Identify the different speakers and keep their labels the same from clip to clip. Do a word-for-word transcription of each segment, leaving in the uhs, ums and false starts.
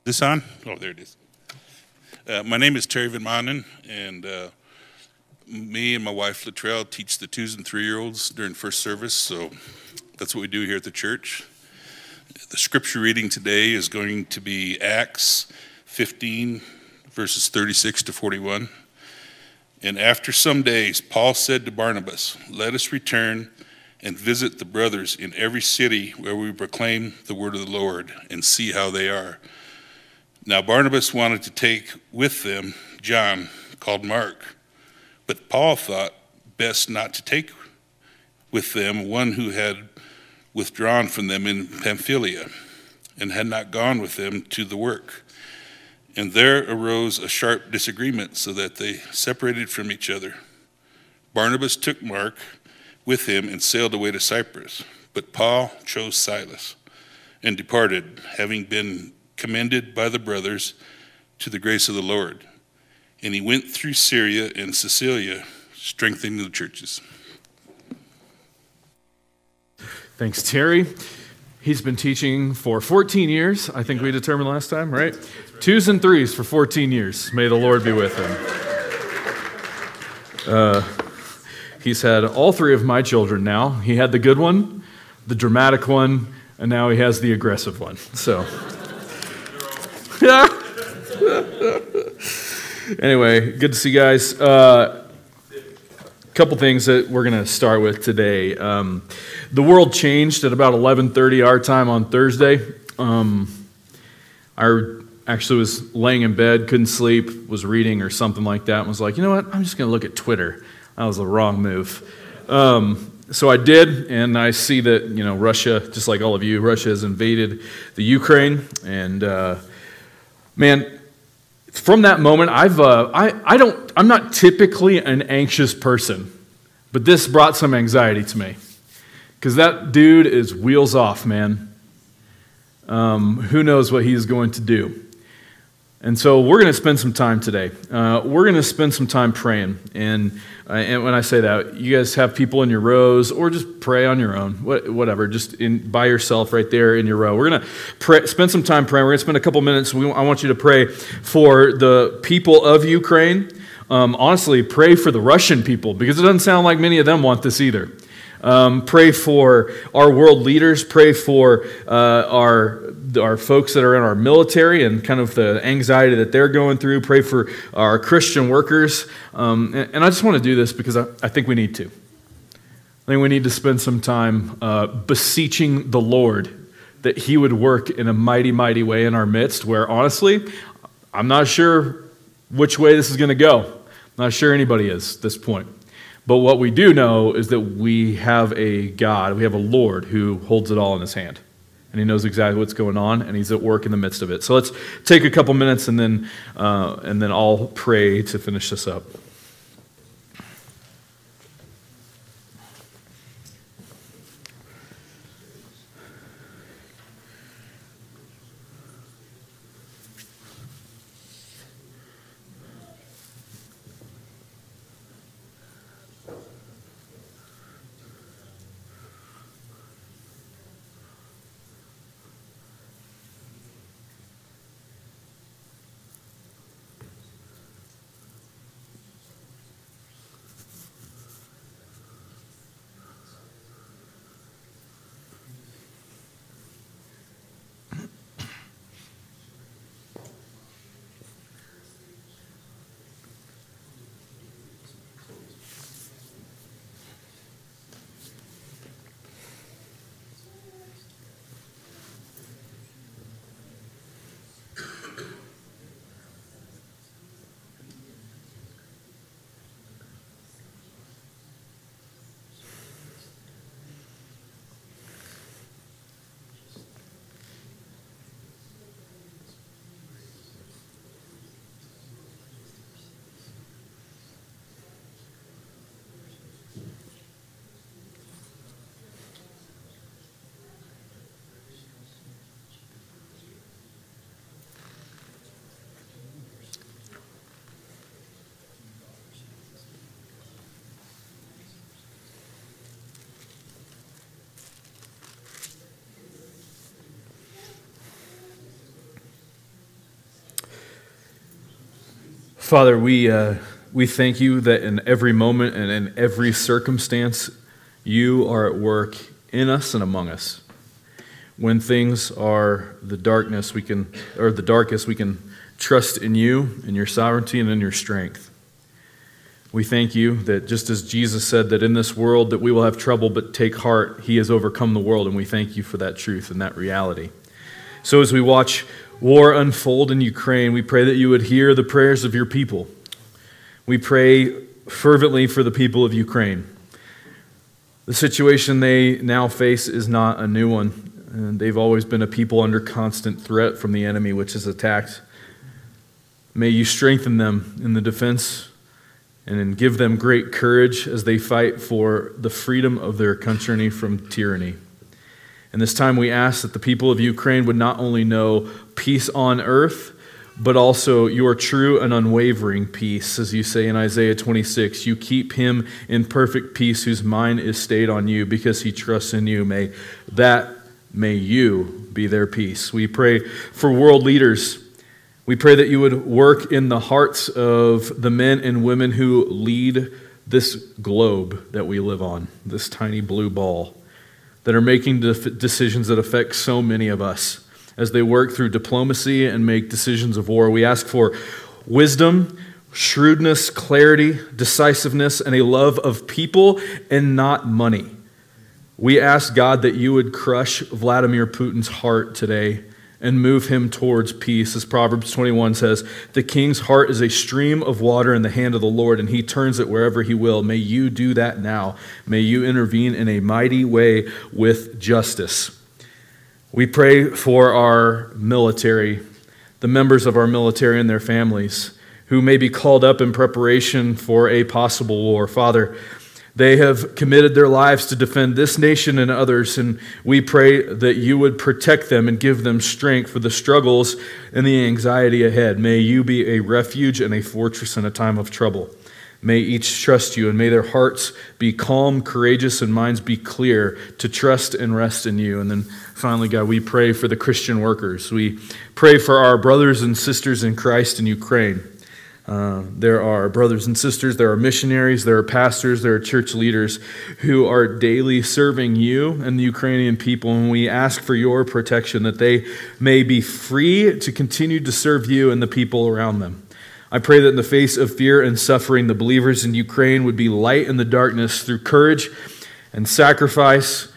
Speaker 1: This on? Oh, there it is. Uh, my name is Terry Van Manen, and uh, me and my wife Latrell teach the twos and three-year-olds during first service, so that's what we do here at the church. The scripture reading today is going to be Acts fifteen, verses thirty-six to forty-one. And after some days, Paul said to Barnabas, "Let us return and visit the brothers in every city where we proclaim the word of the Lord and see how they are." Now Barnabas wanted to take with them John, called Mark, but Paul thought best not to take with them one who had withdrawn from them in Pamphylia and had not gone with them to the work. And there arose a sharp disagreement, so that they separated from each other. Barnabas took Mark with him and sailed away to Cyprus, but Paul chose Silas and departed, having been commended by the brothers to the grace of the Lord. And he went through Syria and Cilicia, strengthening the churches.
Speaker 2: Thanks, Terry. He's been teaching for fourteen years, I think we determined last time, right? right? Twos and threes for fourteen years. May the Lord be with him. Uh, he's had all three of my children now. He had the good one, the dramatic one, and now he has the aggressive one. So, anyway, good to see you guys. Uh, couple things that we're going to start with today. Um, the world changed at about eleven thirty our time on Thursday. Um, I actually was laying in bed, couldn't sleep, was reading or something like that, and was like, you know what, I'm just going to look at Twitter. That was the wrong move. Um, so I did, and I see that, you know, Russia, just like all of you, Russia has invaded the Ukraine, and uh, man, from that moment, I've uh, I I don't I'm not typically an anxious person, but this brought some anxiety to me because that dude is wheels off, man. Um, who knows what he's going to do? And so we're going to spend some time today. Uh, we're going to spend some time praying. And, uh, and when I say that, you guys have people in your rows, or just pray on your own, what, whatever, just in, by yourself right there in your row. We're going to pray, spend some time praying. We're going to spend a couple minutes. We, I want you to pray for the people of Ukraine. Um, honestly, pray for the Russian people, because it doesn't sound like many of them want this either. Um, pray for our world leaders. Pray for uh, our our folks that are in our military and kind of the anxiety that they're going through. Pray for our Christian workers. Um, and, and I just want to do this because I, I think we need to. I think we need to spend some time uh, beseeching the Lord that He would work in a mighty, mighty way in our midst, where honestly, I'm not sure which way this is going to go. I'm not sure anybody is at this point. But what we do know is that we have a God, we have a Lord who holds it all in His hand. And He knows exactly what's going on, and He's at work in the midst of it. So let's take a couple minutes, and then uh, and then I'll pray to finish this up. Father, we uh, we thank you that in every moment and in every circumstance, you are at work in us and among us. When things are the darkness, we can, or the darkest, we can trust in you, in your sovereignty, and in your strength. We thank you that just as Jesus said that in this world that we will have trouble, but take heart, he has overcome the world, and we thank you for that truth and that reality. So as we watch war unfold in Ukraine, we pray that you would hear the prayers of your people. We pray fervently for the people of Ukraine. The situation they now face is not a new one. And they've always been a people under constant threat from the enemy, which has attacked. May you strengthen them in the defense and give them great courage as they fight for the freedom of their country from tyranny. And this time we ask that the people of Ukraine would not only know peace on earth, but also your true and unwavering peace. As you say in Isaiah twenty-six, you keep him in perfect peace whose mind is stayed on you because he trusts in you. May that, may you be their peace. We pray for world leaders. We pray that you would work in the hearts of the men and women who lead this globe that we live on, this tiny blue ball, that are making decisions that affect so many of us as they work through diplomacy and make decisions of war. We ask for wisdom, shrewdness, clarity, decisiveness, and a love of people and not money. We ask, God, that you would crush Vladimir Putin's heart today and move him towards peace. As Proverbs twenty-one says, the king's heart is a stream of water in the hand of the Lord, and he turns it wherever he will. May you do that now. May you intervene in a mighty way with justice. We pray for our military, the members of our military and their families, who may be called up in preparation for a possible war. Father, they have committed their lives to defend this nation and others, and we pray that you would protect them and give them strength for the struggles and the anxiety ahead. May you be a refuge and a fortress in a time of trouble. May each trust you, and may their hearts be calm, courageous, and minds be clear to trust and rest in you. And then finally, God, we pray for the Christian workers. We pray for our brothers and sisters in Christ in Ukraine. Uh, there are brothers and sisters, there are missionaries, there are pastors, there are church leaders who are daily serving you and the Ukrainian people, and we ask for your protection that they may be free to continue to serve you and the people around them. I pray that in the face of fear and suffering, the believers in Ukraine would be light in the darkness through courage and sacrifice,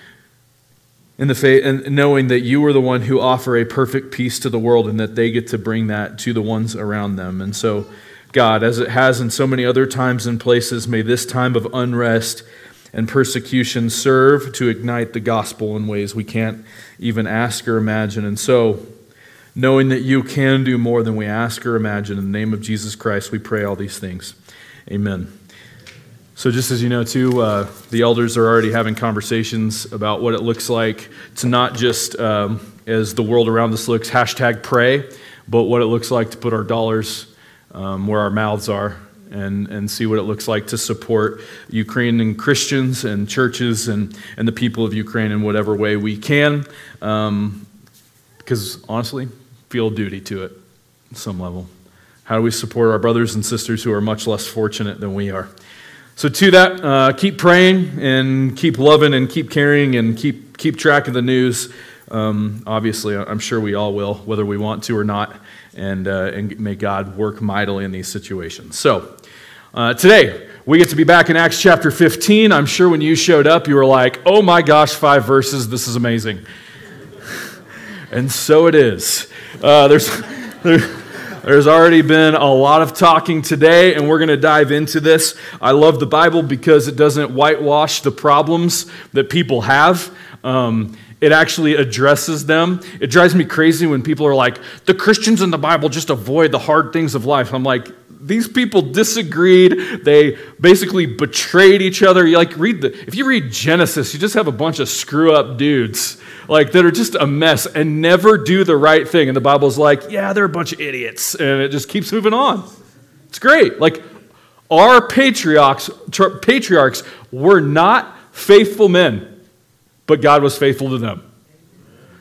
Speaker 2: in the faith, and knowing that you are the one who offer a perfect peace to the world and that they get to bring that to the ones around them. And so, God, as it has in so many other times and places, may this time of unrest and persecution serve to ignite the gospel in ways we can't even ask or imagine. And so, knowing that you can do more than we ask or imagine, in the name of Jesus Christ, we pray all these things. Amen. So just as you know, too, uh, the elders are already having conversations about what it looks like to not just, um, as the world around us looks, hashtag pray, but what it looks like to put our dollars um, where our mouths are and, and see what it looks like to support Ukrainian Christians and churches and, and the people of Ukraine in whatever way we can. Um, because honestly, feel duty to it at some level. How do we support our brothers and sisters who are much less fortunate than we are? So to that, uh, keep praying and keep loving and keep caring and keep keep track of the news. Um, obviously, I'm sure we all will, whether we want to or not. And, uh, and may God work mightily in these situations. So uh, today, we get to be back in Acts chapter fifteen. I'm sure when you showed up, you were like, oh my gosh, five verses, this is amazing. And so it is. Uh, there's, there, there's already been a lot of talking today, and we're going to dive into this. I love the Bible because it doesn't whitewash the problems that people have. Um, it actually addresses them. It drives me crazy when people are like, the Christians in the Bible just avoid the hard things of life. I'm like, these people disagreed. They basically betrayed each other. You like read the if you read Genesis, you just have a bunch of screw up dudes like that are just a mess and never do the right thing. And the Bible's like, yeah, they're a bunch of idiots, and it just keeps moving on. It's great. Like our patriarchs, patriarchs were not faithful men, but God was faithful to them.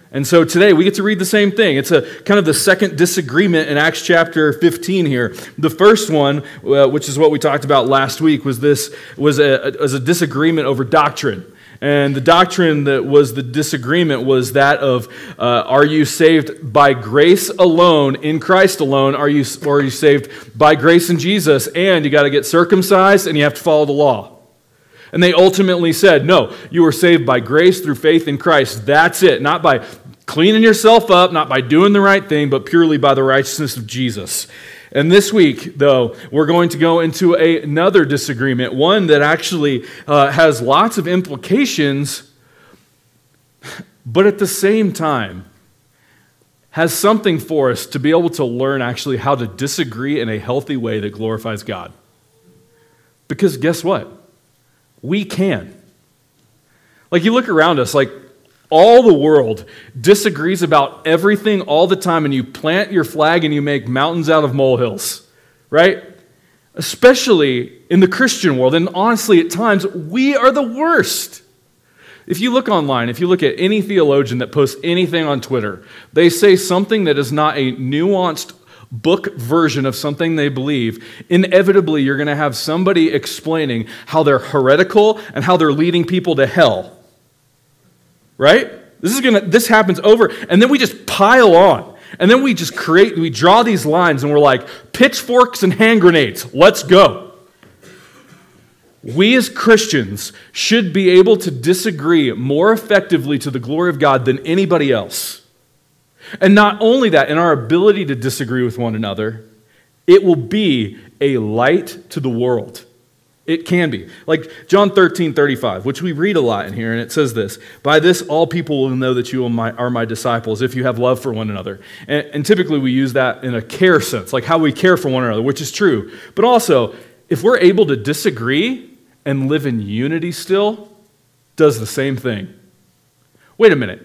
Speaker 2: And so today we get to read the same thing. It's a kind of the second disagreement in Acts chapter fifteen here. The first one, uh, which is what we talked about last week, was this was a, was a disagreement over doctrine. And the doctrine that was the disagreement was that of, uh, are you saved by grace alone, in Christ alone, are you, or are you saved by grace in Jesus, and you got to get circumcised and you have to follow the law? And they ultimately said, no, you were saved by grace through faith in Christ. That's it. Not by cleaning yourself up, not by doing the right thing, but purely by the righteousness of Jesus. And this week, though, we're going to go into a, another disagreement, one that actually uh, has lots of implications, but at the same time has something for us to be able to learn actually how to disagree in a healthy way that glorifies God. Because guess what? We can. Like, you look around us, like, all the world disagrees about everything all the time, and you plant your flag and you make mountains out of molehills, right? Especially in the Christian world. And honestly, at times, we are the worst. If you look online, if you look at any theologian that posts anything on Twitter, they say something that is not a nuanced book version of something they believe, inevitably you're going to have somebody explaining how they're heretical and how they're leading people to hell. Right? This is gonna this happens over, and then we just pile on. And then we just create, we draw these lines and we're like, pitchforks and hand grenades, let's go. We as Christians should be able to disagree more effectively to the glory of God than anybody else. And not only that, in our ability to disagree with one another, it will be a light to the world. It can be. Like John thirteen thirty-five, which we read a lot in here, and it says this, by this all people will know that you are my, are my disciples if you have love for one another. And, and typically we use that in a care sense, like how we care for one another, which is true. But also, if we're able to disagree and live in unity still, does the same thing. Wait a minute.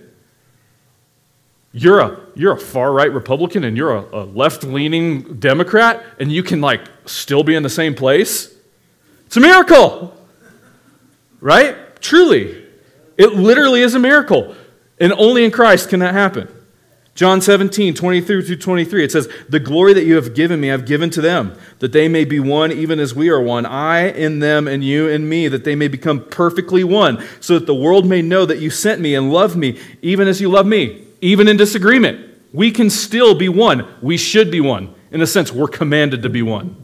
Speaker 2: You're a, you're a far-right Republican and you're a, a left-leaning Democrat, and you can like still be in the same place? It's a miracle, right? Truly. It literally is a miracle. And only in Christ can that happen. John seventeen, twenty-three through twenty-three, it says, the glory that you have given me, I've given to them, that they may be one even as we are one, I in them and you in me, that they may become perfectly one, so that the world may know that you sent me and loved me, even as you love me. Even in disagreement, we can still be one. We should be one. In a sense, we're commanded to be one.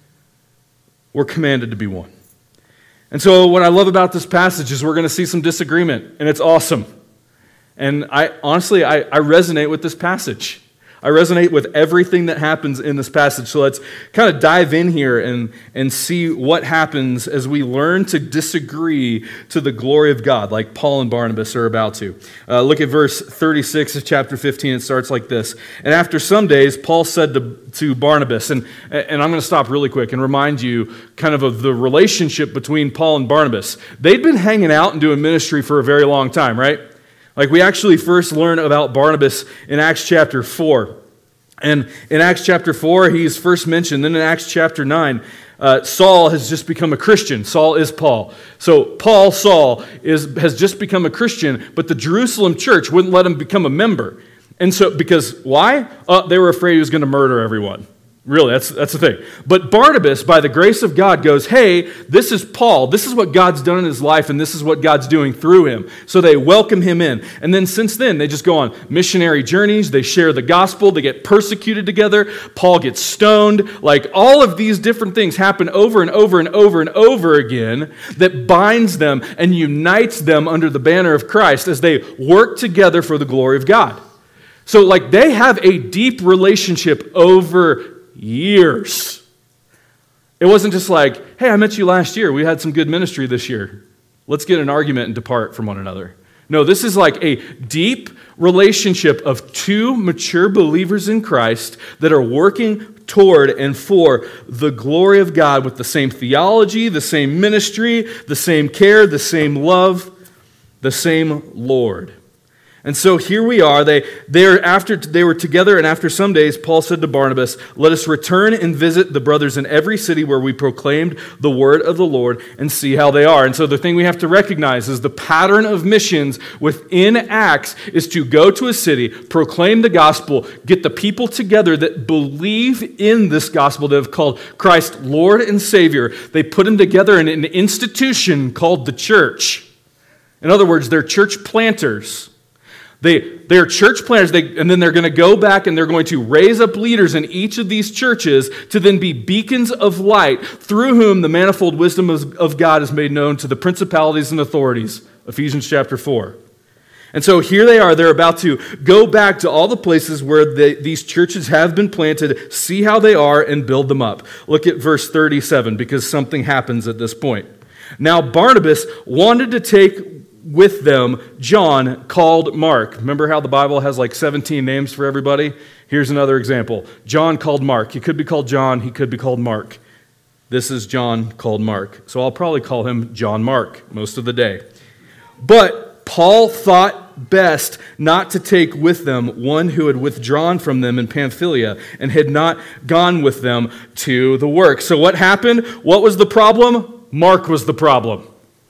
Speaker 2: We're commanded to be one. And so what I love about this passage is we're going to see some disagreement, and it's awesome. And I honestly, I, I resonate with this passage. I resonate with everything that happens in this passage. So let's kind of dive in here and, and see what happens as we learn to disagree to the glory of God, like Paul and Barnabas are about to. Uh, look at verse thirty-six of chapter fifteen. It starts like this. And after some days, Paul said to, to Barnabas, and, and I'm going to stop really quick and remind you kind of of the relationship between Paul and Barnabas. They'd been hanging out and doing ministry for a very long time, right? Like we actually first learn about Barnabas in Acts chapter four. And in Acts chapter four, he's first mentioned. Then in Acts chapter nine, uh, Saul has just become a Christian. Saul is Paul. So Paul, Saul, is, has just become a Christian, but the Jerusalem church wouldn't let him become a member. And so, because why? Uh, they were afraid he was going to murder everyone. Really, that's, that's the thing. But Barnabas, by the grace of God, goes, hey, this is Paul. This is what God's done in his life, and this is what God's doing through him. So they welcome him in. And then since then, they just go on missionary journeys. They share the gospel. They get persecuted together. Paul gets stoned. Like all of these different things happen over and over and over and over again that binds them and unites them under the banner of Christ as they work together for the glory of God. So like they have a deep relationship over years. It wasn't just like, hey, I met you last year. We had some good ministry this year. Let's get an argument and depart from one another. No, this is like a deep relationship of two mature believers in Christ that are working toward and for the glory of God with the same theology, the same ministry, the same care, the same love, the same Lord. And so here we are. They, they're after, they were together, and after some days, Paul said to Barnabas, "Let us return and visit the brothers in every city where we proclaimed the word of the Lord and see how they are." And so the thing we have to recognize is the pattern of missions within Acts is to go to a city, proclaim the gospel, get the people together that believe in this gospel, that have called Christ Lord and Savior. They put them together in an institution called the church. In other words, they're church planters. They, they're church planters, they, and then they're going to go back and they're going to raise up leaders in each of these churches to then be beacons of light through whom the manifold wisdom of, of God is made known to the principalities and authorities. Ephesians chapter four. And so here they are. They're about to go back to all the places where they, these churches have been planted, see how they are, and build them up. Look at verse thirty-seven, because something happens at this point. Now Barnabas wanted to take with them John, called Mark. Remember how the Bible has like seventeen names for everybody? Here's another example. John called Mark. He could be called John. He could be called Mark. This is John called Mark. So I'll probably call him John Mark most of the day. But Paul thought best not to take with them one who had withdrawn from them in Pamphylia and had not gone with them to the work. So what happened? What was the problem? Mark was the problem.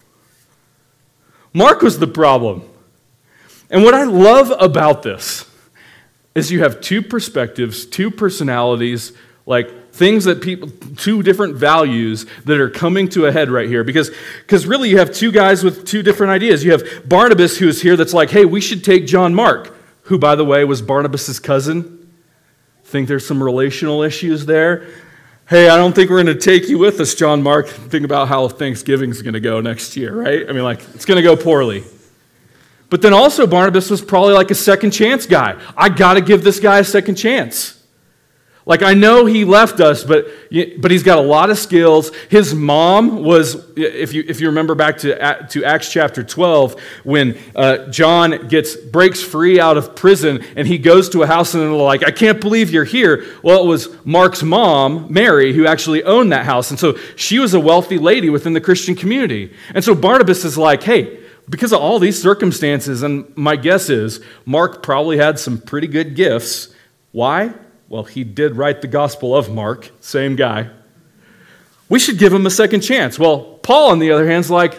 Speaker 2: Mark was the problem. And what I love about this is you have two perspectives, two personalities, like things that people, two different values that are coming to a head right here. Because, because really you have two guys with two different ideas. You have Barnabas who is here that's like, hey, we should take John Mark, who, by the way, was Barnabas' cousin. Think there's some relational issues there. Hey, I don't think we're going to take you with us, John Mark. Think about how Thanksgiving's going to go next year, right? I mean, like, it's going to go poorly. But then also Barnabas was probably like a second chance guy. I got to give this guy a second chance. Like, I know he left us, but but he's got a lot of skills. His mom was, if you if you remember back to, to Acts chapter twelve, when uh, John gets breaks free out of prison, and he goes to a house, and they're like, I can't believe you're here. Well, it was Mark's mom, Mary, who actually owned that house. And so she was a wealthy lady within the Christian community. And so Barnabas is like, hey, because of all these circumstances, and my guess is Mark probably had some pretty good gifts. Why? Well, he did write the Gospel of Mark, same guy. We should give him a second chance. Well, Paul, on the other hand, is like,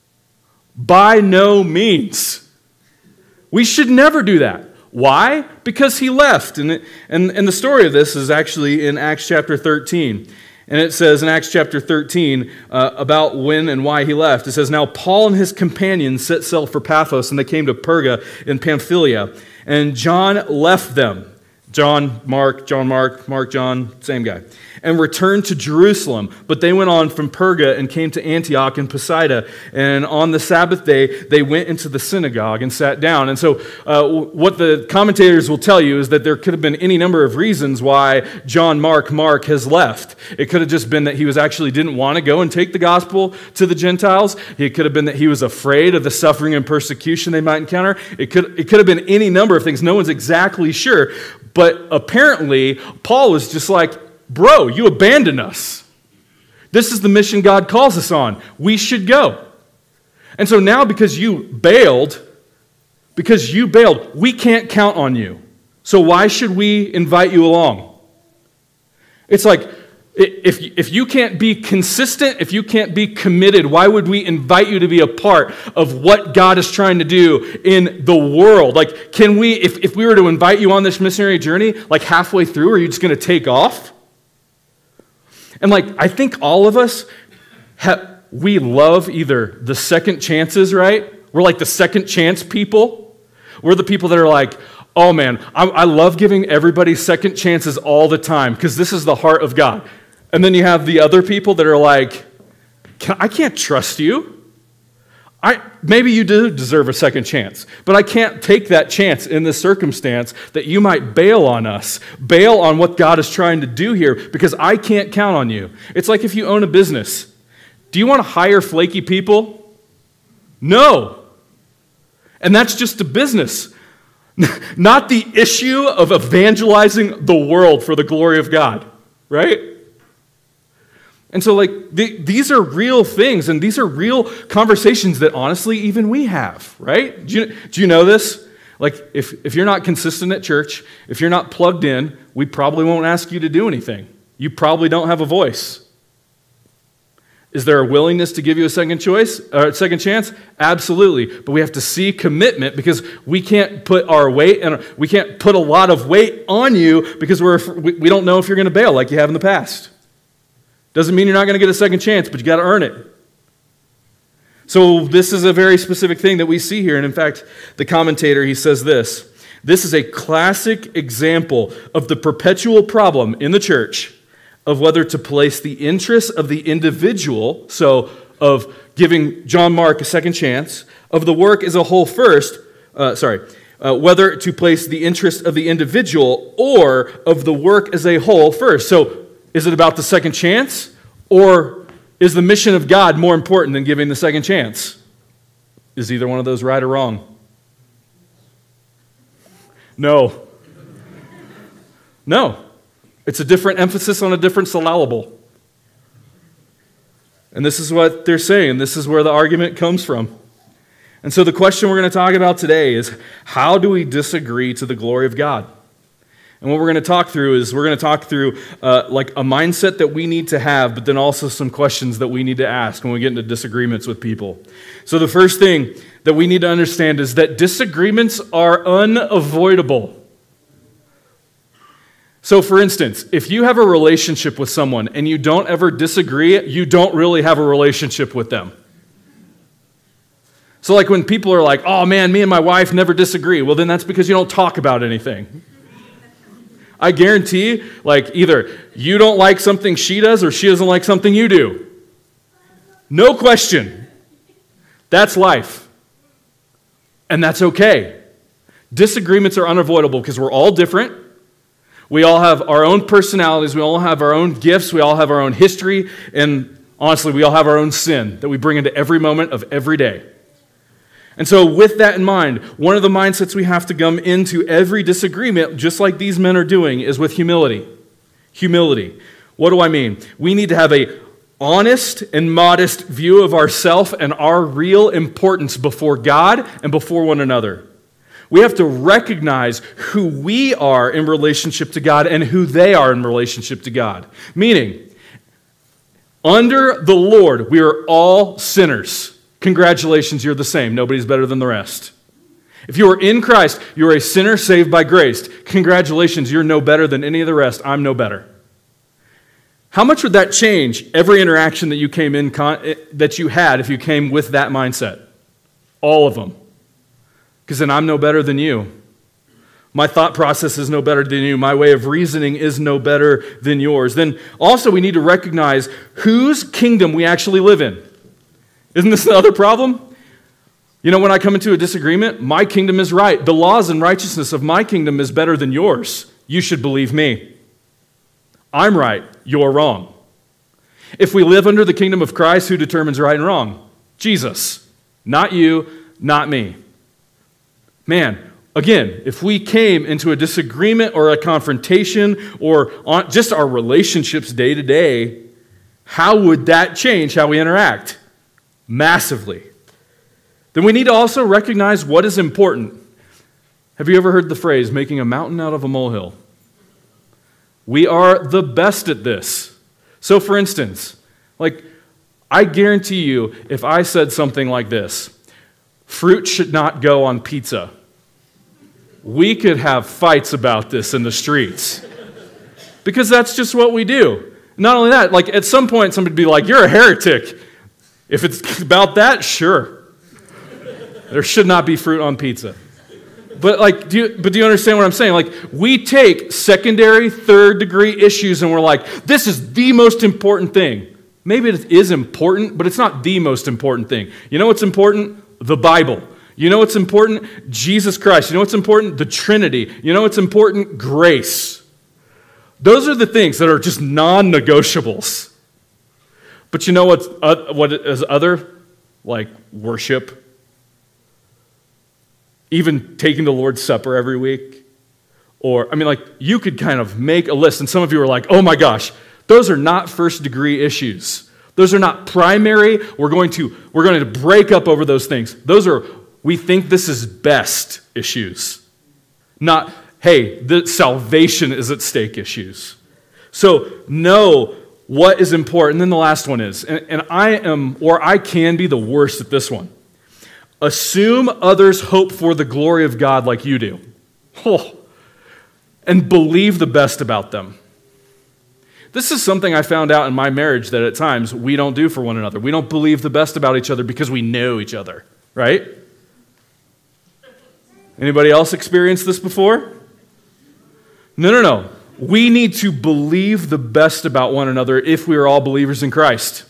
Speaker 2: by no means. We should never do that. Why? Because he left. And, it, and, and the story of this is actually in Acts chapter thirteen. And it says in Acts chapter thirteen uh, about when and why he left. It says, now Paul and his companions set sail for Paphos, and they came to Perga in Pamphylia. And John left them. John, Mark, John, Mark, Mark, John, same guy, and returned to Jerusalem. But they went on from Perga and came to Antioch and Pisidia. And on the Sabbath day, they went into the synagogue and sat down. And so uh, what the commentators will tell you is that there could have been any number of reasons why John Mark, Mark has left. It could have just been that he was actually didn't want to go and take the gospel to the Gentiles. It could have been that he was afraid of the suffering and persecution they might encounter. It could, it could have been any number of things. No one's exactly sure. But apparently, Paul was just like, bro, you abandoned us. This is the mission God calls us on. We should go. And so now because you bailed, because you bailed, we can't count on you. So why should we invite you along? It's like, if, if you can't be consistent, if you can't be committed, why would we invite you to be a part of what God is trying to do in the world? Like, can we, if, if we were to invite you on this missionary journey, like halfway through, are you just going to take off? And like, I think all of us, have, we love either the second chances, right? We're like the second chance people. We're the people that are like, oh man, I, I love giving everybody second chances all the time because this is the heart of God. And then you have the other people that are like, I can't trust you. I maybe you do deserve a second chance, but I can't take that chance in this circumstance that you might bail on us, bail on what God is trying to do here because I can't count on you. It's like if you own a business. Do you want to hire flaky people? No. And that's just a business. Not the issue of evangelizing the world for the glory of God, right? And so, like, the, these are real things, and these are real conversations that, honestly, even we have, right? Do you, do you know this? Like, if, if you're not consistent at church, if you're not plugged in, we probably won't ask you to do anything. You probably don't have a voice. Is there a willingness to give you a second choice, or a second chance? Absolutely. But we have to see commitment, because we can't put our weight, and we can't put a lot of weight on you because we're, we don't know if you're going to bail like you have in the past. Doesn't mean you're not going to get a second chance, but you got to earn it. So this is a very specific thing that we see here. And in fact, the commentator, he says this: this is a classic example of the perpetual problem in the church of whether to place the interests of the individual, so of giving John Mark a second chance, of the work as a whole first, uh, sorry, uh, whether to place the interest of the individual or of the work as a whole first. So is it about the second chance, or is the mission of God more important than giving the second chance? Is either one of those right or wrong? No. No. It's a different emphasis on a different syllable. And this is what they're saying. This is where the argument comes from. And so the question we're going to talk about today is, how do we disagree to the glory of God? And what we're going to talk through is we're going to talk through uh, like a mindset that we need to have, but then also some questions that we need to ask when we get into disagreements with people. So the first thing that we need to understand is that disagreements are unavoidable. So for instance, if you have a relationship with someone and you don't ever disagree, you don't really have a relationship with them. So like when people are like, oh man, me and my wife never disagree, well then that's because you don't talk about anything. I guarantee, like, either you don't like something she does or she doesn't like something you do. No question. That's life. And that's okay. Disagreements are unavoidable because we're all different. We all have our own personalities. We all have our own gifts. We all have our own history. And honestly, we all have our own sin that we bring into every moment of every day. And so with that in mind, one of the mindsets we have to come into every disagreement, just like these men are doing, is with humility. Humility. What do I mean? We need to have a honest and modest view of ourselves and our real importance before God and before one another. We have to recognize who we are in relationship to God and who they are in relationship to God. Meaning, under the Lord, we are all sinners. Congratulations, you're the same. Nobody's better than the rest. If you are in Christ, you're a sinner saved by grace. Congratulations, you're no better than any of the rest. I'm no better. How much would that change every interaction that you came in con- that you had if you came with that mindset? All of them. Because then I'm no better than you. My thought process is no better than you. My way of reasoning is no better than yours. Then also we need to recognize whose kingdom we actually live in. Isn't this the other problem? You know, when I come into a disagreement, my kingdom is right. The laws and righteousness of my kingdom is better than yours. You should believe me. I'm right. You're wrong. If we live under the kingdom of Christ, who determines right and wrong? Jesus. Not you, not me. Man, again, if we came into a disagreement or a confrontation or on just our relationships day to day, how would that change how we interact? Massively. Then we need to also recognize what is important. Have you ever heard the phrase, making a mountain out of a molehill? We are the best at this. So for instance, like, I guarantee you, if I said something like this, fruit should not go on pizza, we could have fights about this in the streets. Because that's just what we do. Not only that, like at some point somebody would be like, you're a heretic. If it's about that, sure. There should not be fruit on pizza. But like, do you, but do you understand what I'm saying? Like, we take secondary, third degree issues and we're like, this is the most important thing. Maybe it is important, but it's not the most important thing. You know what's important? The Bible. You know what's important? Jesus Christ. You know what's important? The Trinity. You know what's important? Grace. Those are the things that are just non-negotiables. But you know what's, uh, what is other? Like worship. Even taking the Lord's Supper every week. Or, I mean, like, you could kind of make a list, and some of you are like, oh my gosh, those are not first degree issues. Those are not primary. We're going to, we're going to break up over those things. Those are, we think this is best issues. Not, hey, the salvation is at stake issues. So know what is important. And then the last one is, and, and I am, or I can be the worst at this one. Assume others hope for the glory of God like you do. Oh, and believe the best about them. This is something I found out in my marriage that at times we don't do for one another. We don't believe the best about each other because we know each other, right? Anybody else experienced this before? No, no, no. We need to believe the best about one another if we are all believers in Christ.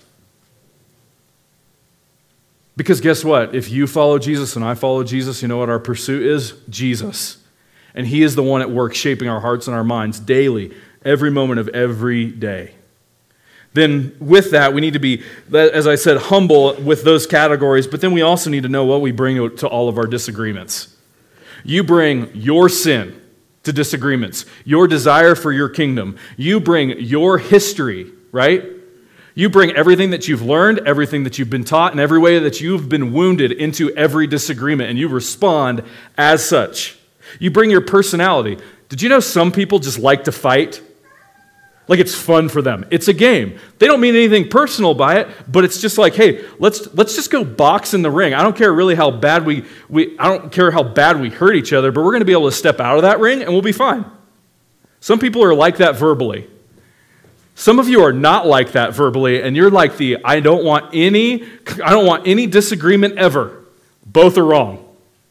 Speaker 2: Because guess what? If you follow Jesus and I follow Jesus, you know what our pursuit is? Jesus. And he is the one at work shaping our hearts and our minds daily, every moment of every day. Then with that, we need to be, as I said, humble with those categories, but then we also need to know what we bring to all of our disagreements. You bring your sin to disagreements, your desire for your kingdom. You bring your history, right? You bring everything that you've learned, everything that you've been taught, and every way that you've been wounded into every disagreement, and you respond as such. You bring your personality. Did you know some people just like to fight? Like it's fun for them. It's a game. They don't mean anything personal by it, but it's just like, hey, let's let's just go box in the ring. I don't care really how bad we, we I don't care how bad we hurt each other, but we're going to be able to step out of that ring and we'll be fine. Some people are like that verbally. Some of you are not like that verbally, and you're like the I don't want any I don't want any disagreement ever. Both are wrong.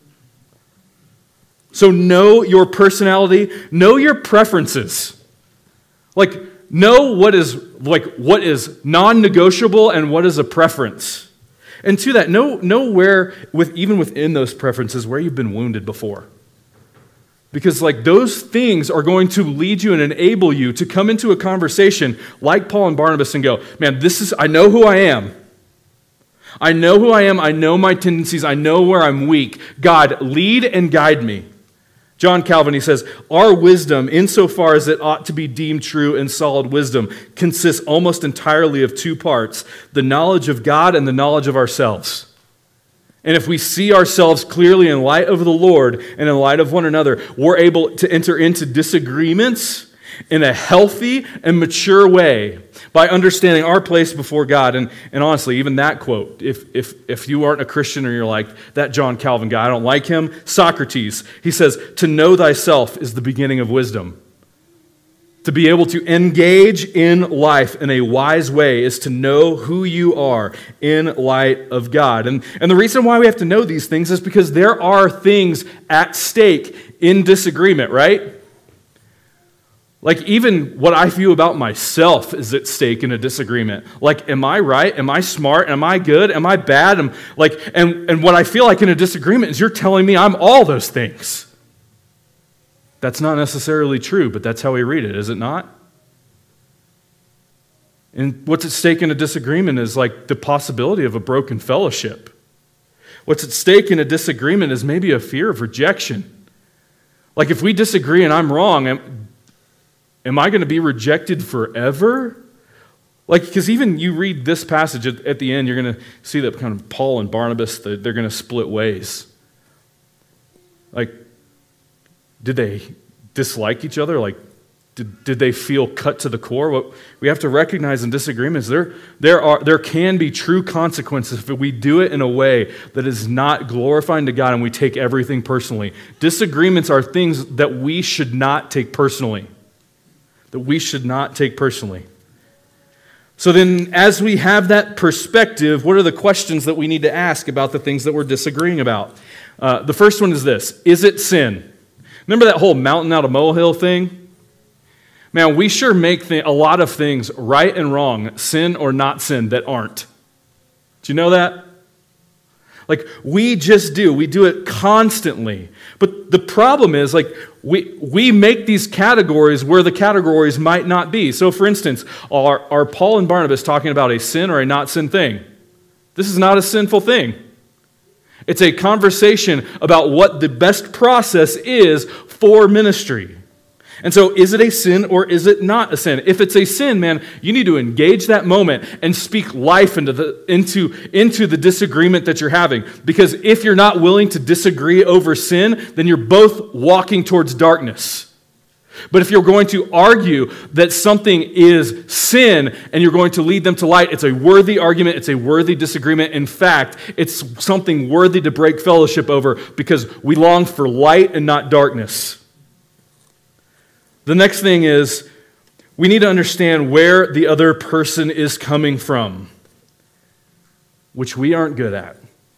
Speaker 2: So know your personality, know your preferences. Like, know what is like what is non-negotiable and what is a preference. And to that, know, know where, with even within those preferences, where you've been wounded before. Because like those things are going to lead you and enable you to come into a conversation like Paul and Barnabas and go, man, this is, I know who I am. I know who I am. I know my tendencies. I know where I'm weak. God, lead and guide me. John Calvin, he says, our wisdom, insofar as it ought to be deemed true and solid wisdom, consists almost entirely of two parts, the knowledge of God and the knowledge of ourselves. And if we see ourselves clearly in light of the Lord and in light of one another, we're able to enter into disagreements in a healthy and mature way by understanding our place before God. And, and honestly, even that quote, if, if, if you aren't a Christian or you're like, that John Calvin guy, I don't like him, Socrates, he says, to know thyself is the beginning of wisdom. To be able to engage in life in a wise way is to know who you are in light of God. And, and the reason why we have to know these things is because there are things at stake in disagreement, right? Like even what I feel about myself is at stake in a disagreement. Like, am I right? Am I smart? Am I good? Am I bad? Am, like, and, and what I feel like in a disagreement is you're telling me I'm all those things. That's not necessarily true, but that's how we read it, is it not? And what's at stake in a disagreement is like the possibility of a broken fellowship. What's at stake in a disagreement is maybe a fear of rejection. Like if we disagree and I'm wrong, am, am I going to be rejected forever? Like, because even you read this passage at, at the end, you're going to see that kind of Paul and Barnabas, they're going to split ways. Like, did they dislike each other? Like, did, did they feel cut to the core? What we have to recognize in disagreements, there, there, are, there can be true consequences if we do it in a way that is not glorifying to God and we take everything personally. Disagreements are things that we should not take personally. That we should not take personally. So then, as we have that perspective, what are the questions that we need to ask about the things that we're disagreeing about? Uh, the first one is this: is it sin? Remember that whole mountain out of molehill thing? Man, we sure make th- a lot of things right and wrong, sin or not sin, that aren't. Do you know that? Like, we just do. We do it constantly. But the problem is, like, we we make these categories where the categories might not be. So, for instance, are, are Paul and Barnabas talking about a sin or a not sin thing? This is not a sinful thing. It's a conversation about what the best process is for ministry. And so is it a sin or is it not a sin? If it's a sin, man, you need to engage that moment and speak life into the, into, into the disagreement that you're having. Because if you're not willing to disagree over sin, then you're both walking towards darkness. But if you're going to argue that something is sin and you're going to lead them to light, it's a worthy argument, it's a worthy disagreement. In fact, it's something worthy to break fellowship over because we long for light and not darkness. The next thing is we need to understand where the other person is coming from, which we aren't good at.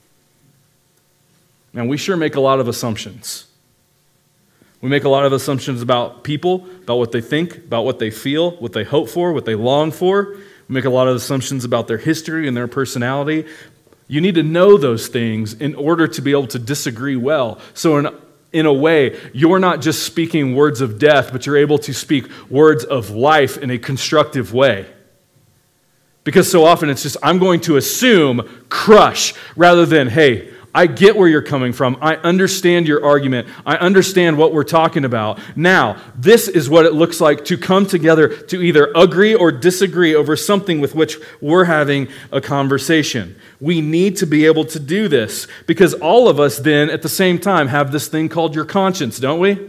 Speaker 2: Now, we sure make a lot of assumptions. We make a lot of assumptions about people, about what they think, about what they feel, what they hope for, what they long for. We make a lot of assumptions about their history and their personality. You need to know those things in order to be able to disagree well. So in In a way, you're not just speaking words of death, but you're able to speak words of life in a constructive way. Because so often it's just, I'm going to assume, crush, rather than, hey, I get where you're coming from. I understand your argument. I understand what we're talking about. Now, this is what it looks like to come together to either agree or disagree over something with which we're having a conversation. We need to be able to do this because all of us then at the same time have this thing called your conscience, don't we?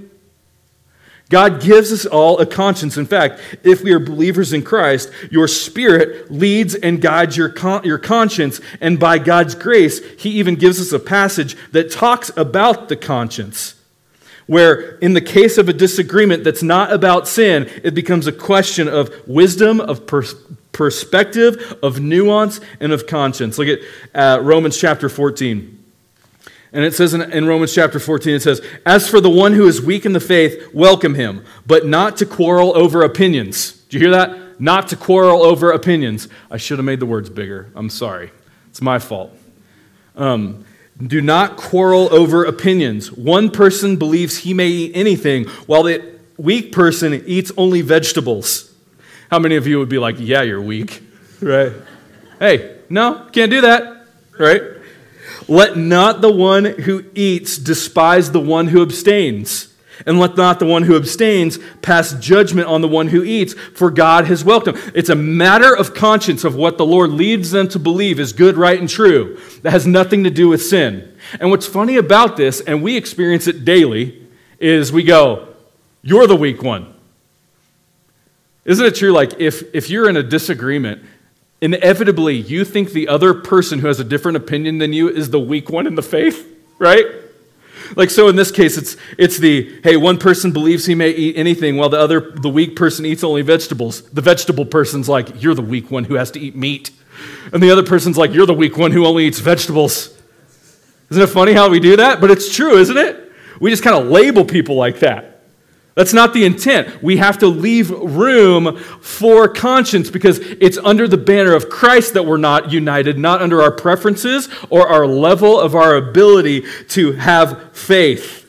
Speaker 2: God gives us all a conscience. In fact, if we are believers in Christ, your spirit leads and guides your, con- your conscience, and by God's grace, He even gives us a passage that talks about the conscience, where in the case of a disagreement that's not about sin, it becomes a question of wisdom, of pers- perspective, of nuance, and of conscience. Look at uh, Romans chapter fourteen. And it says in, in Romans chapter fourteen, it says, "As for the one who is weak in the faith, welcome him, but not to quarrel over opinions." Did you hear that? Not to quarrel over opinions. I should have made the words bigger. I'm sorry. It's my fault. Um, do not quarrel over opinions. One person believes he may eat anything, while the weak person eats only vegetables. How many of you would be like, yeah, you're weak, right? Hey, no, can't do that, right? Let not the one who eats despise the one who abstains, and let not the one who abstains pass judgment on the one who eats, for God has welcomed. It's a matter of conscience of what the Lord leads them to believe is good, right, and true. That has nothing to do with sin. And what's funny about this, and we experience it daily, is we go, you're the weak one. Isn't it true, like, if, if you're in a disagreement, inevitably, you think the other person who has a different opinion than you is the weak one in the faith, right? Like, so in this case, it's it's the, hey, one person believes he may eat anything while the other, the weak person eats only vegetables. The vegetable person's like, you're the weak one who has to eat meat. And the other person's like, you're the weak one who only eats vegetables. Isn't it funny how we do that? But it's true, isn't it? We just kind of label people like that. That's not the intent. We have to leave room for conscience because it's under the banner of Christ that we're not united, not under our preferences or our level of our ability to have faith.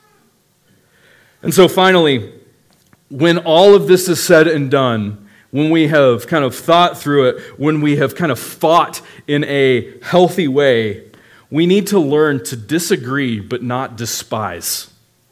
Speaker 2: And so finally, when all of this is said and done, when we have kind of thought through it, when we have kind of fought in a healthy way, we need to learn to disagree but not despise.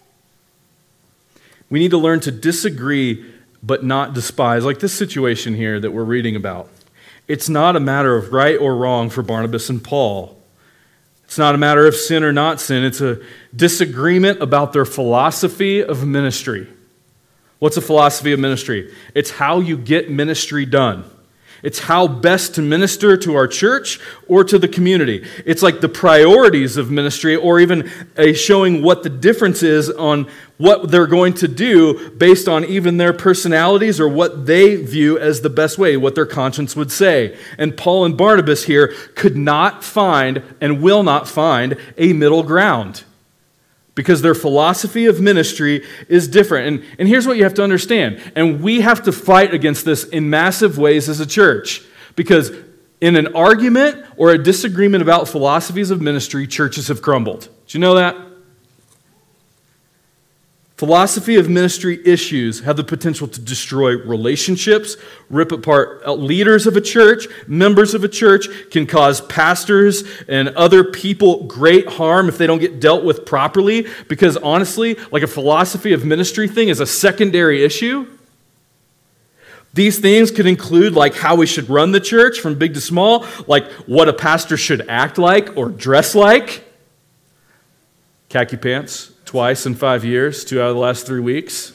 Speaker 2: We need to learn to disagree but not despise. Like this situation here that we're reading about. It's not a matter of right or wrong for Barnabas and Paul. It's not a matter of sin or not sin. It's a disagreement about their philosophy of ministry. What's a philosophy of ministry? It's how you get ministry done. It's how best to minister to our church or to the community. It's like the priorities of ministry or even a showing what the difference is on what they're going to do based on even their personalities or what they view as the best way, what their conscience would say. And Paul and Barnabas here could not find and will not find a middle ground because their philosophy of ministry is different. And, and here's what you have to understand. And we have to fight against this in massive ways as a church. Because in an argument or a disagreement about philosophies of ministry, churches have crumbled. Do you know that? Philosophy of ministry issues have the potential to destroy relationships, rip apart leaders of a church, members of a church, can cause pastors and other people great harm if they don't get dealt with properly, because honestly, like a philosophy of ministry thing is a secondary issue. These things could include like how we should run the church from big to small, like what a pastor should act like or dress like. Khaki pants. Twice in five years, two out of the last three weeks.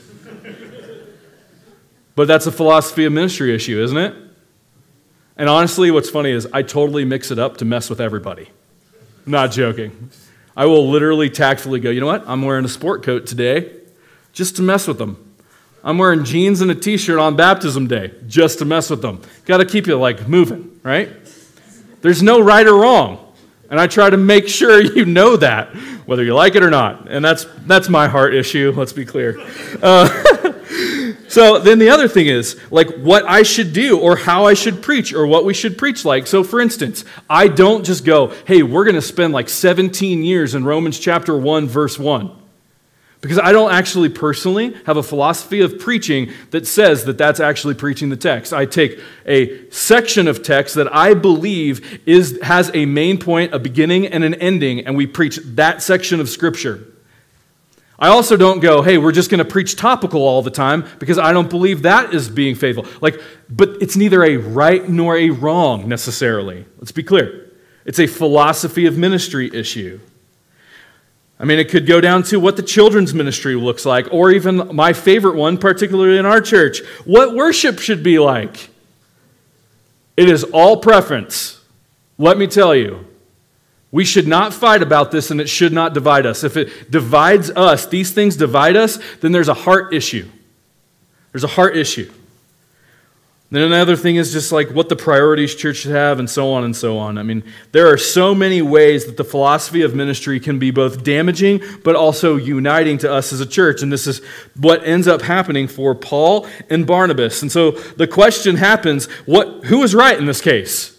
Speaker 2: But that's a philosophy of ministry issue, isn't it? And honestly, what's funny is I totally mix it up to mess with everybody. I'm not joking. I will literally tactfully go, you know what? I'm wearing a sport coat today just to mess with them. I'm wearing jeans and a t-shirt on baptism day just to mess with them. Got to keep you like moving, right? There's no right or wrong. And I try to make sure you know that, whether you like it or not. And that's that's my heart issue, let's be clear. Uh, so then the other thing is, like, what I should do or how I should preach or what we should preach like. So for instance, I don't just go, hey, we're going to spend like seventeen years in Romans chapter one, verse one. Because I don't actually personally have a philosophy of preaching that says that that's actually preaching the text. I take a section of text that I believe is has a main point, a beginning, and an ending, and we preach that section of Scripture. I also don't go, hey, we're just going to preach topical all the time, because I don't believe that is being faithful. Like, but it's neither a right nor a wrong necessarily. Let's be clear. It's a philosophy of ministry issue. I mean, it could go down to what the children's ministry looks like, or even my favorite one, particularly in our church, what worship should be like. It is all preference. Let me tell you, we should not fight about this, and it should not divide us. If it divides us, these things divide us, then there's a heart issue. There's a heart issue. Then another thing is just like what the priorities church should have, and so on and so on. I mean, there are so many ways that the philosophy of ministry can be both damaging but also uniting to us as a church. And this is what ends up happening for Paul and Barnabas. And so the question happens, what, who is right in this case?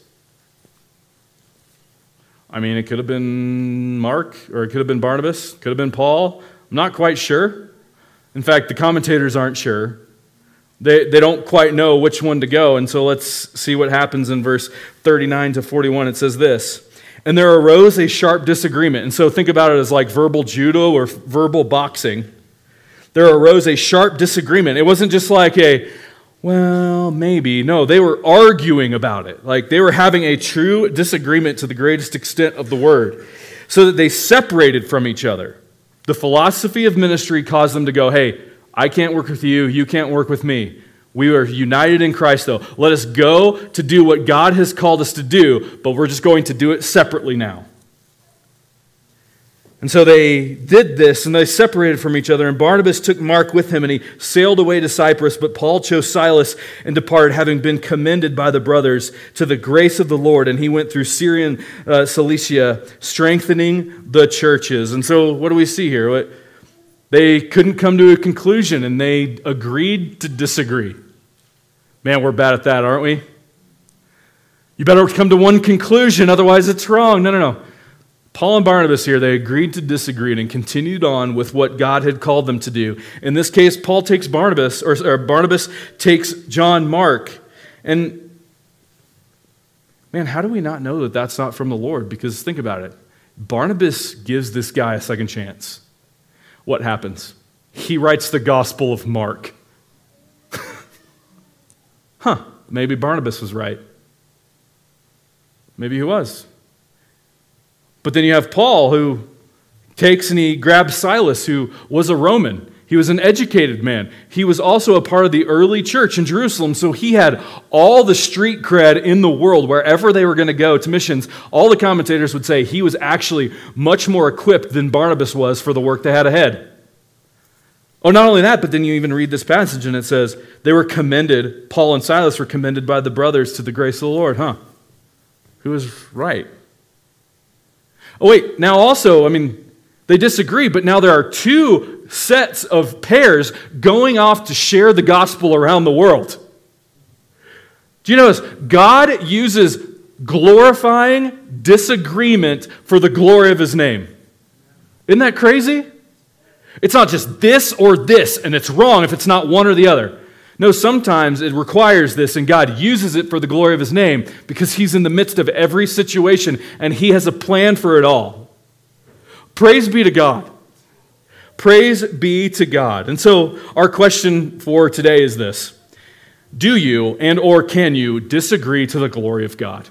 Speaker 2: I mean, it could have been Mark, or it could have been Barnabas, could have been Paul. I'm not quite sure. In fact, the commentators aren't sure. They, they don't quite know which one to go, and so let's see what happens in verse thirty-nine to forty-one. It says this, and there arose a sharp disagreement. And so think about it as like verbal judo or verbal boxing. There arose a sharp disagreement. It wasn't just like a, well, maybe. No, they were arguing about it. Like they were having a true disagreement to the greatest extent of the word, so that they separated from each other. The philosophy of ministry caused them to go, hey, I can't work with you, you can't work with me. We are united in Christ, though. Let us go to do what God has called us to do, but we're just going to do it separately now. And so they did this, and they separated from each other, and Barnabas took Mark with him, and he sailed away to Cyprus, but Paul chose Silas and departed, having been commended by the brothers to the grace of the Lord, and he went through Syria and uh, Cilicia, strengthening the churches. And so what do we see here? What, they couldn't come to a conclusion, and they agreed to disagree. Man, we're bad at that, aren't we? You better come to one conclusion, otherwise it's wrong. No, no, no. Paul and Barnabas here, they agreed to disagree and continued on with what God had called them to do. In this case, Paul takes Barnabas, or, or Barnabas takes John Mark. And man, how do we not know that that's not from the Lord? Because think about it. Barnabas gives this guy a second chance. What happens? He writes the Gospel of Mark. Huh, maybe Barnabas was right. Maybe he was. But then you have Paul, who takes and he grabs Silas, who was a Roman. He was an educated man. He was also a part of the early church in Jerusalem, so he had all the street cred in the world wherever they were going to go to missions. All the commentators would say he was actually much more equipped than Barnabas was for the work they had ahead. Oh, not only that, but then you even read this passage and it says they were commended, Paul and Silas were commended by the brothers to the grace of the Lord. Huh? Who was right? Oh, wait, now also, I mean, they disagree, but now there are two sets of pairs going off to share the gospel around the world. Do you notice? God uses glorifying disagreement for the glory of his name. Isn't that crazy? It's not just this or this, and it's wrong if it's not one or the other. No, sometimes it requires this, and God uses it for the glory of his name because he's in the midst of every situation, and he has a plan for it all. Praise be to God. Praise be to God. And so our question for today is this. Do you and or can you disagree to the glory of God?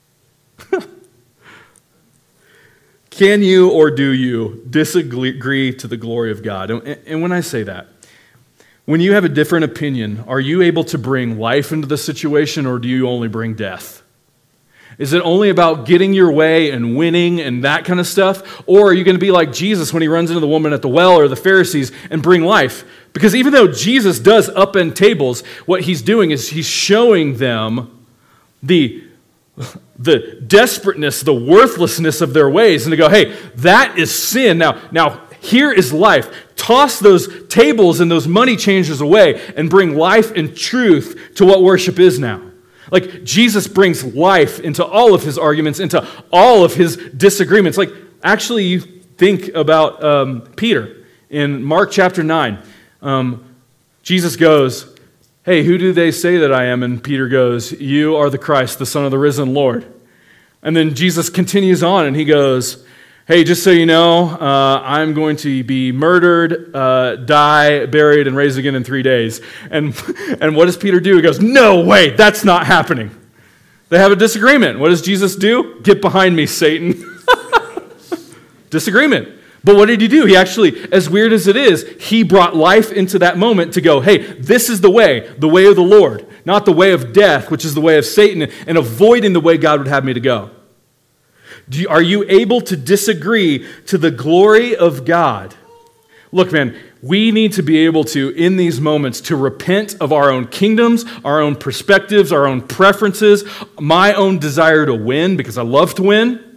Speaker 2: Can you or do you disagree to the glory of God? And when I say that, when you have a different opinion, are you able to bring life into the situation, or do you only bring death? Is it only about getting your way and winning and that kind of stuff? Or are you going to be like Jesus when he runs into the woman at the well or the Pharisees and bring life? Because even though Jesus does upend tables, what he's doing is he's showing them the, the desperateness, the worthlessness of their ways, and to go, hey, that is sin. Now, now here is life. Toss those tables and those money changers away and bring life and truth to what worship is now. Like, Jesus brings life into all of his arguments, into all of his disagreements. Like, actually, you think about um, Peter in Mark chapter nine. Um, Jesus goes, hey, who do they say that I am? And Peter goes, you are the Christ, the Son of the risen Lord. And then Jesus continues on, and he goes, hey, just so you know, uh, I'm going to be murdered, uh, die, buried, and raised again in three days. And, and what does Peter do? He goes, no way, that's not happening. They have a disagreement. What does Jesus do? Get behind me, Satan. Disagreement. But what did he do? He actually, as weird as it is, he brought life into that moment to go, hey, this is the way, the way of the Lord, not the way of death, which is the way of Satan, and avoiding the way God would have me to go. Do you, are you able to disagree to the glory of God? Look, man, we need to be able to, in these moments, to repent of our own kingdoms, our own perspectives, our own preferences, my own desire to win, because I love to win.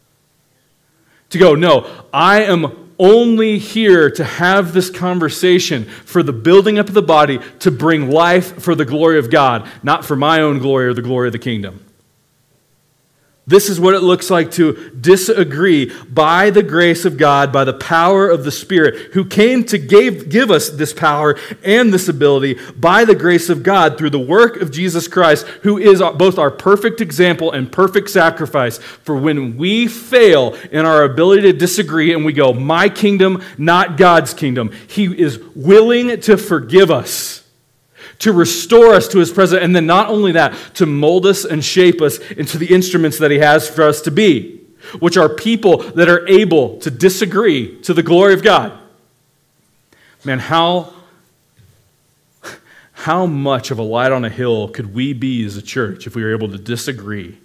Speaker 2: To go, no, I am only here to have this conversation for the building up of the body, to bring life for the glory of God, not for my own glory or the glory of the kingdom. This is what it looks like to disagree by the grace of God, by the power of the Spirit, who came to give, give us this power and this ability by the grace of God through the work of Jesus Christ, who is both our perfect example and perfect sacrifice for when we fail in our ability to disagree and we go, my kingdom, not God's kingdom. He is willing to forgive us, to restore us to his presence, and then not only that, to mold us and shape us into the instruments that he has for us to be, which are people that are able to disagree to the glory of God. Man, how, how much of a light on a hill could we be as a church if we were able to disagree,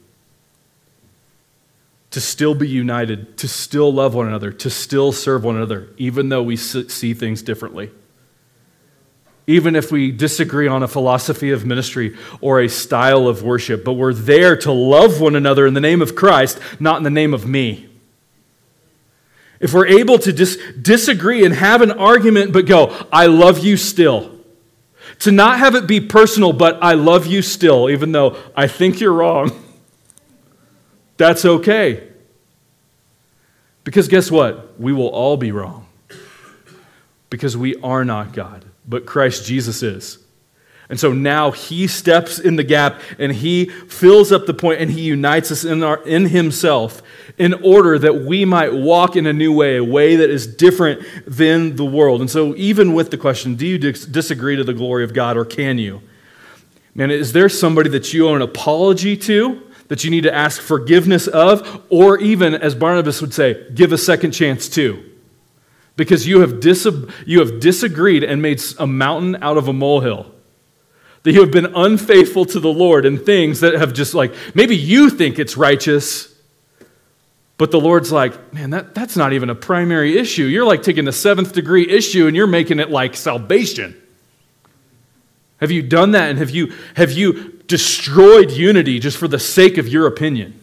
Speaker 2: to still be united, to still love one another, to still serve one another, even though we see things differently? Even if we disagree on a philosophy of ministry or a style of worship, but we're there to love one another in the name of Christ, not in the name of me. If we're able to dis- disagree and have an argument, but go, I love you still. To not have it be personal, but I love you still, even though I think you're wrong. That's okay. Because guess what? We will all be wrong. Because we are not God, but Christ Jesus is. And so now he steps in the gap and he fills up the point and he unites us in, our, in himself in order that we might walk in a new way, a way that is different than the world. And so even with the question, do you dis- disagree to the glory of God, or can you? Man, is there somebody that you owe an apology to, that you need to ask forgiveness of, or even, as Barnabas would say, give a second chance to? Because you have, dis- you have disagreed and made a mountain out of a molehill. That you have been unfaithful to the Lord in things that have just like, maybe you think it's righteous, but the Lord's like, man, that, that's not even a primary issue. You're like taking the seventh degree issue and you're making it like salvation. Have you done that, and have you, have you destroyed unity just for the sake of your opinion?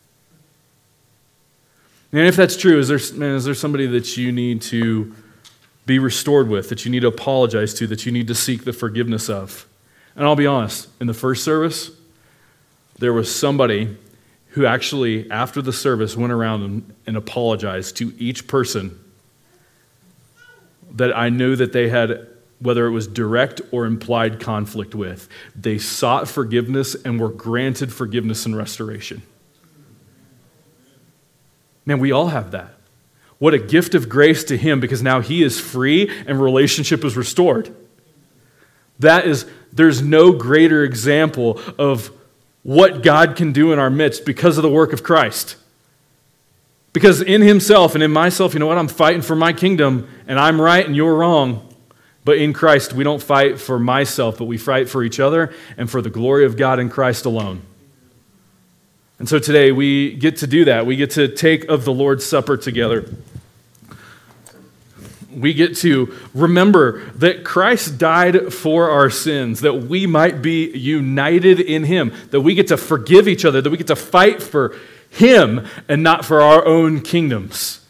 Speaker 2: And if that's true, is there, man, is there somebody that you need to be restored with, that you need to apologize to, that you need to seek the forgiveness of? And I'll be honest, in the first service, there was somebody who actually, after the service, went around and, and apologized to each person that I knew that they had, whether it was direct or implied conflict with. They sought forgiveness and were granted forgiveness and restoration. Man, we all have that. What a gift of grace to him, because now he is free and relationship is restored. That is, there's no greater example of what God can do in our midst because of the work of Christ. Because in himself and in myself, you know what, I'm fighting for my kingdom, and I'm right and you're wrong. But in Christ, we don't fight for myself, but we fight for each other and for the glory of God in Christ alone. And so today we get to do that. We get to take of the Lord's Supper together. We get to remember that Christ died for our sins, that we might be united in him, that we get to forgive each other, that we get to fight for him and not for our own kingdoms.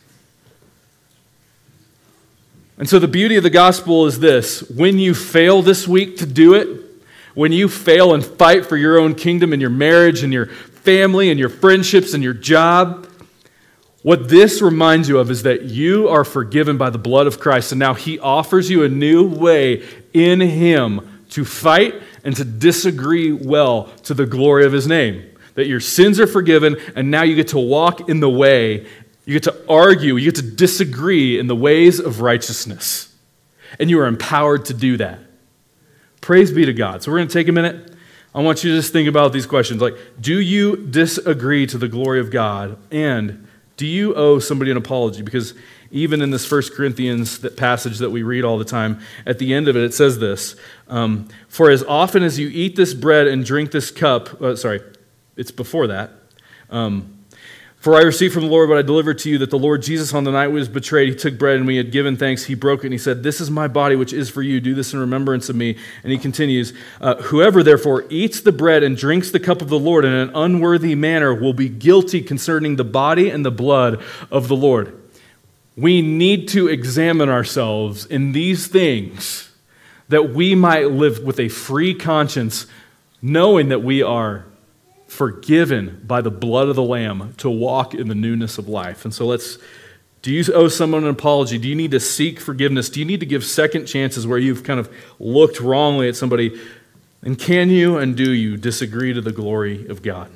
Speaker 2: And so the beauty of the gospel is this: when you fail this week to do it, when you fail and fight for your own kingdom and your marriage and your family and your friendships and your job, what this reminds you of is that you are forgiven by the blood of Christ, and now he offers you a new way in him to fight and to disagree well to the glory of his name. That your sins are forgiven, and now you get to walk in the way, you get to argue, you get to disagree in the ways of righteousness. And you are empowered to do that. Praise be to God. So we're going to take a minute. I want you to just think about these questions. Like, do you disagree to the glory of God? And do you owe somebody an apology? Because even in this First Corinthians that passage that we read all the time, at the end of it, it says this, um, for as often as you eat this bread and drink this cup, uh, sorry, it's before that, um, for I received from the Lord what I delivered to you, that the Lord Jesus on the night he was betrayed, he took bread and when he had given thanks, he broke it and he said, this is my body which is for you, do this in remembrance of me. And he continues, uh, whoever therefore eats the bread and drinks the cup of the Lord in an unworthy manner will be guilty concerning the body and the blood of the Lord. We need to examine ourselves in these things that we might live with a free conscience, knowing that we are forgiven by the blood of the Lamb to walk in the newness of life. And so let's, do you owe someone an apology? Do you need to seek forgiveness? Do you need to give second chances where you've kind of looked wrongly at somebody? And can you and do you disagree to the glory of God?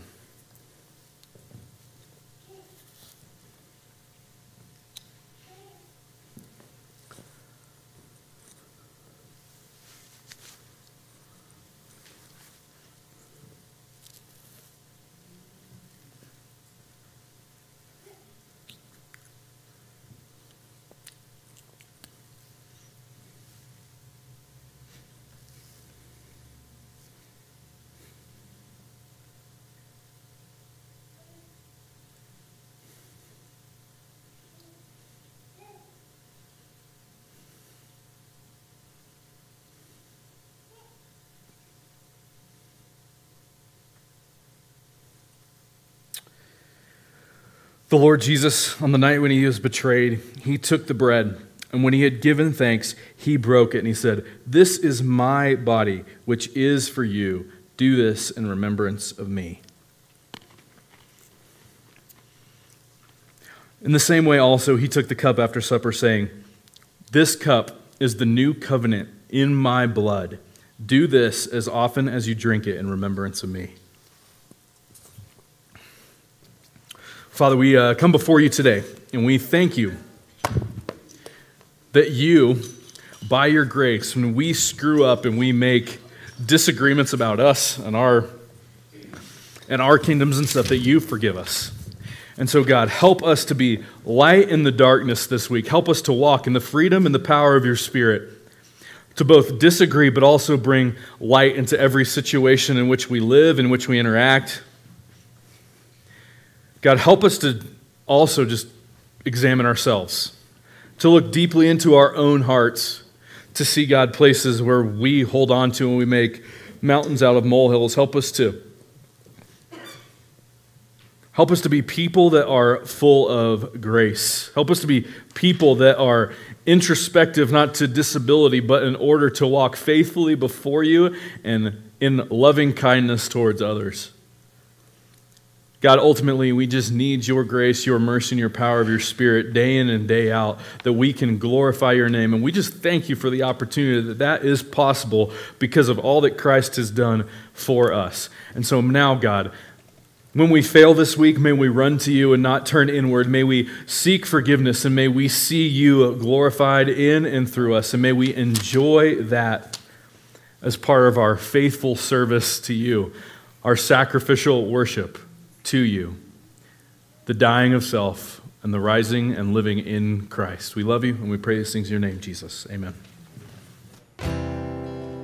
Speaker 2: The Lord Jesus, on the night when he was betrayed, he took the bread, and when he had given thanks, he broke it, and he said, this is my body, which is for you. Do this in remembrance of me. In the same way also, he took the cup after supper, saying, this cup is the new covenant in my blood. Do this as often as you drink it in remembrance of me. Father, we uh, come before you today, and we thank you that you, by your grace, when we screw up and we make disagreements about us and our and our kingdoms and stuff, that you forgive us. And so, God, help us to be light in the darkness this week. Help us to walk in the freedom and the power of your Spirit, to both disagree but also bring light into every situation in which we live, in which we interact. God, help us to also just examine ourselves, to look deeply into our own hearts, to see, God, places where we hold on to and we make mountains out of molehills. Help us to help us to be people that are full of grace. Help us to be people that are introspective, not to disability, but in order to walk faithfully before you and in loving kindness towards others. God, ultimately, we just need your grace, your mercy, and your power of your Spirit day in and day out, that we can glorify your name. And we just thank you for the opportunity that that is possible because of all that Christ has done for us. And so now, God, when we fail this week, may we run to you and not turn inward. May we seek forgiveness, and may we see you glorified in and through us. And may we enjoy that as part of our faithful service to you, our sacrificial worship to you, the dying of self and the rising and living in Christ. We love you, and we pray these things in your name, Jesus. Amen.